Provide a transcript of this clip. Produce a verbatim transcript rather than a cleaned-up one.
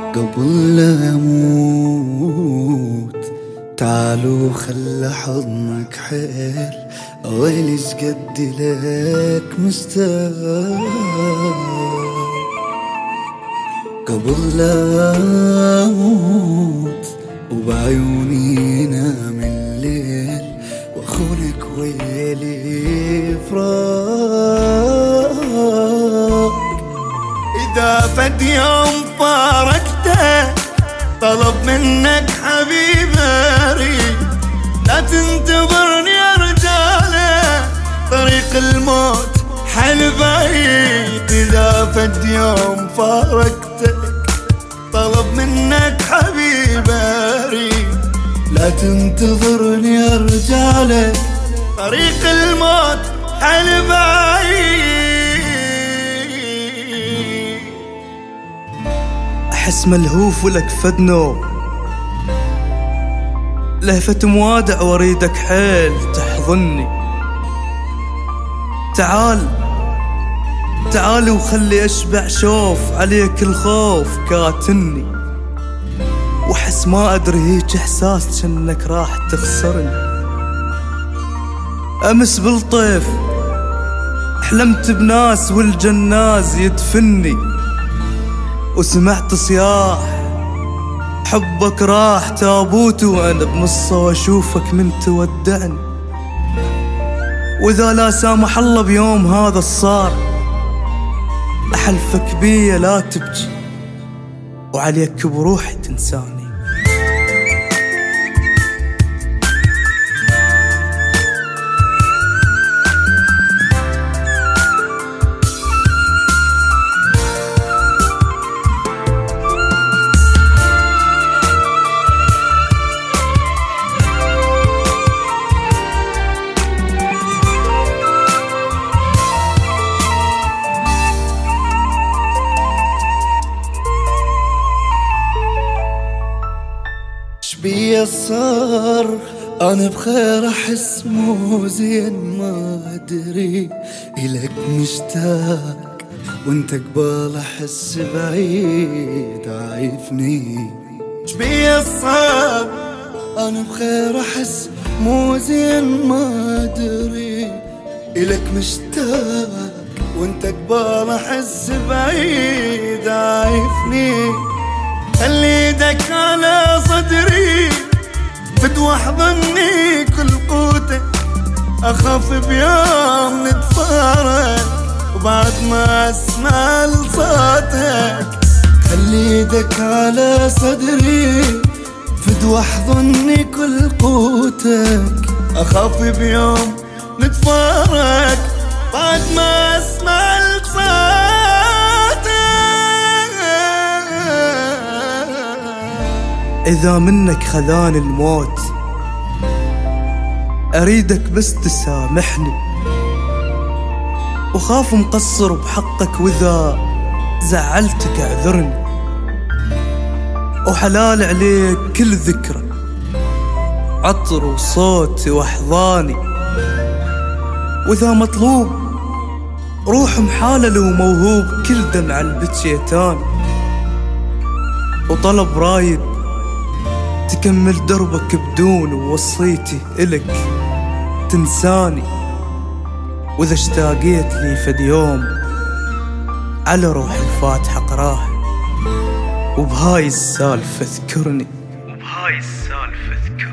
قبل لا أموت تعالوا خلى حضنك حيل، ويلي شقد لك مشتاق. قبل لا أموت وبعيوني نام الليل، وأخونك ويلي فراق. إذا فد يوم فارقته طلب منك حبيبي أريد، لا تنتظرني يا رجالة، طريق الموت حل بعيد. إذا فد يوم فارقتك طلب منك حبيبي أريد، لا تنتظرني يا رجالة، طريق الموت حل بعيد. أحس ملهوف ولك فدنو، لهفة موادع واريدك حيل تحضني. تعال تعال وخلي أشبع شوف عليك الخوف كاتني، وحس ما أدري هيك إحساس جنك راح تخسرني. أمس بالطيف حلمت بناس والجناز يدفني، وسمعت صياح حبك راح تابوت، وأنا بنصه وأشوفك من تودعني. وإذا لا سامح الله بيوم هذا الصار، أحلفك بيا لا تبكي وعليك بروحي تنساني. بيا صار أنا بخير أحس مو زين، ما أدري إلك مشتاق وانت قبال أحس بعيد عايفني. بيا صار أنا بخير أحس مو زين، ما أدري إلك مشتاق وانت قبال أحس بعيد عايفني. خلي ايدك على صدري فد واحضني كل قوتك، اخاف بيوم نتفارق وبعد ما اسمع لصوتك. خلي ايدك على صدري فد واحضني كل قوتك، اخاف بيوم نتفارق بعد ما اسمع لصوتك. إذا منك خذاني الموت أريدك بس تسامحني، وخاف مقصر بحقك وإذا زعلتك اعذرني. وحلال عليك كل ذكرى عطر وصوت وأحضاني، وإذا مطلوب روح محالل وموهوب كل دمع البتشيتاني. وطلب رايد تكمل دربك بدون وصيتي إلك تنساني. وإذا اشتاقيت لي فد يوم على روح الفاتحة قراها، وبهاي السالفة اذكرني وبهاي السالفة اذكرني.